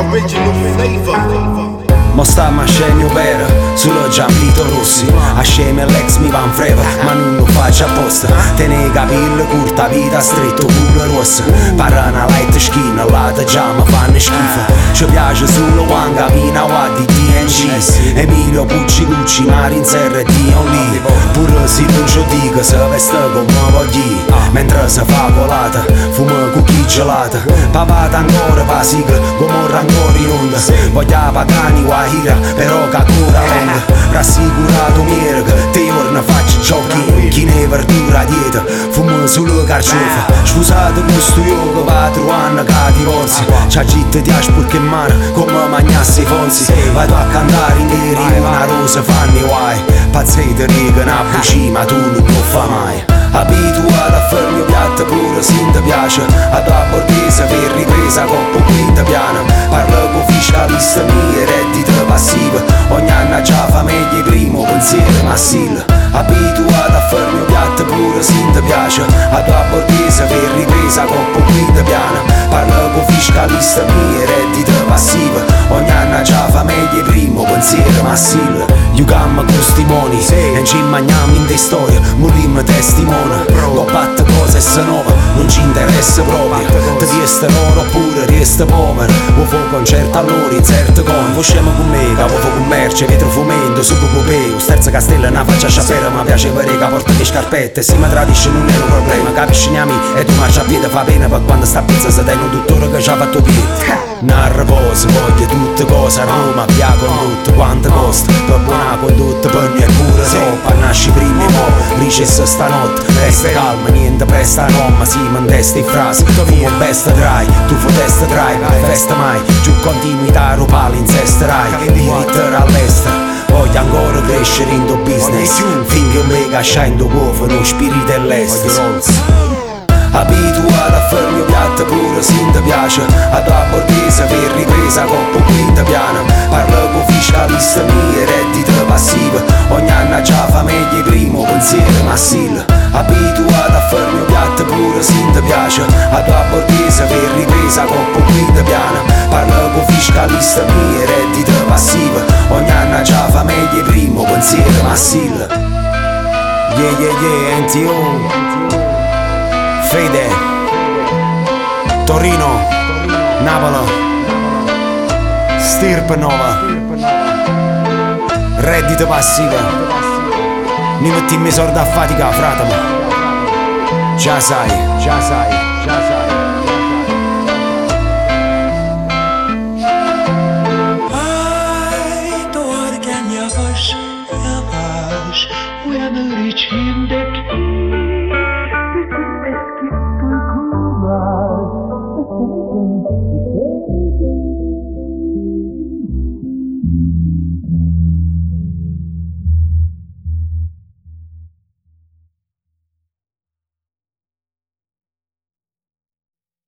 original flavor. Mo stiamo a scemi opera, solo Gianvito Rossi. A scemi l'ex mi van freva, ma non lo faccio apposta. Tene capelli curta, vita stretto, culo rossa. Parana light skin, lata già mi fanno schifo. Ci piace solo quando cammina di DNG. Emilio Pucci Gucci, Marin Serra e Dion Lee. Pure se non ci dico, se veste come voglio. Mentre si fa colata, fuma cucchi gelata. Papata ancora pa sigla, gomorra ancora in onda. Voglio pagani guahira, però che ancora longa. Rassicurato miele che te torna faccio giochi. Chi ne verdura dieta, fumo solo carciofa. Scusato questo io che va trovando che divorzi. C'ha gente ti aspurca in mano come mangiassi i fonzi. Vado a cantare in neri, una rosa fanno i guai. Pazzete riga una buccia, ma tu non lo fa mai. Abituato a fare il mio piatto pure se ti piace. A tua borghese per ripresa coppa quinta piana. Parlo con fiscalista mia, reddito passivo. Ogni anno già fa meglio primo pensiero massile. Abituato a fare il mio piatto pure se ti piace. A tua borghese per ripresa coppa quinta piana. Parlo con fiscalista mia, reddito passivo. Ogni anno già fa meglio primo pensiero massile. Io cammo con stimoni e ci mangiamo in te storie. Morimmo testimone. L'ho fatta cose e se nuova non ci interessa proprio. Ti riesta loro oppure riesta povero. Vuoi fare concerto all'ora in certo con. Vuoi scemo con me, che vuoi fare commercio, vetro fumento, su copeo. Sterza castella, una faccia sciapera, ma piace per che porta le scarpette. Se mi tradisce non è un problema, capisci gnami? E tu marcia a piede fa pena per quando sta pizza se tengo un dottore che ci ha fatto piede. Narra cose, voglio tutte cose a Roma, via con tutto, quanto costa. Per buona condotta, per noi è pure troppo. Nasci prima e mo', ricessa stanotte. Resta calma, niente presta no, ma si mandesta in frasi. Fumo besta dry, tu fotesta dry, festa mai. Giù continuità, rupale incesterai. Dirittere all'estero, voglio ancora crescere in do business. Finché mega scendo uovo, non spirito all'estero. Abituato a fare il mio piatto pure se ti piace. A tua borghese per ripresa coppa quinta piana. Parlo con fiscalista mia, reddito passivo. Ogni anno già fa meglio primo pensiero massile. Abituato a fare il mio piatto pure se ti piace. A tua borghese per ripresa coppa quinta piana. Parlo con fiscalista mia, reddito passivo. Ogni anno già fa meglio primo pensiero massile. Yeah yeah yeah, NTO Fede, Torino, Napoli, Stirpe Nova, reddito passivo. Mi metti in soldi a fatica, frate. Già sai, già sai, già sai. Ai, torg en jag vars, och jag mörk hindek.